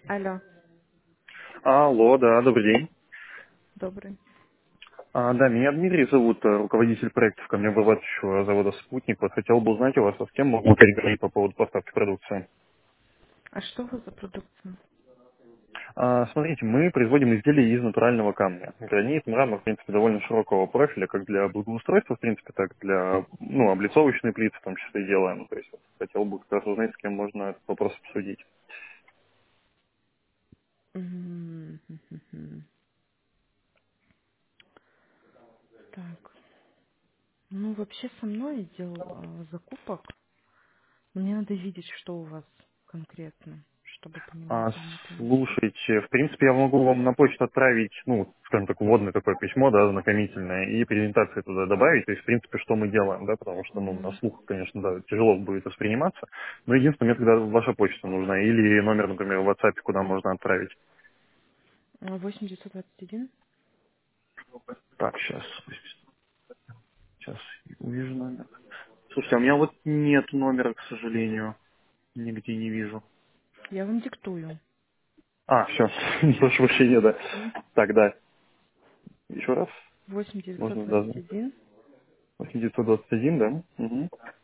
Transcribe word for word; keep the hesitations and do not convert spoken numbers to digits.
Алло, Алло, да, добрый день. добрый. А, да, меня Дмитрий зовут, э, руководитель проектов камнеобрабатывающего завода «Спутник». Вот хотел бы узнать у вас, а с кем могу переговорить по поводу поставки продукции. А что у вас за продукция? А, смотрите, мы производим изделия из натурального камня. Гранит, мрамор, в принципе, довольно широкого профиля, как для благоустройства, в принципе, так и для, ну, облицовочной плиты в том числе и делаем. То есть вот, хотел бы как раз узнать, с кем можно этот вопрос обсудить. М, хм, хм, хм. Так, ну вообще со мной отдел а, закупок. Мне надо видеть, что у вас конкретно, чтобы понимать, А, вам это нести. слушайте, в принципе, я могу вам на почту отправить, ну, скажем так, вводное такое письмо, да, знакомительное, и презентации туда добавить, то есть, в принципе, что мы делаем, да, потому что, ну, на Мгм. слух, конечно, да, тяжело будет восприниматься, но единственное, мне тогда ваша почта нужна, или номер, например, в WhatsApp, куда можно отправить. А, восемь девятьсот двадцать один. Так, сейчас, сейчас увижу номер. Слушайте, а у меня вот нет номера, к сожалению, нигде не вижу. Я вам диктую. А, все, прошу прощения, да. М. Так, да, еще раз, восемь девятьсот можно двадцать даже. один. восемь девятьсот двадцать один, да? Угу.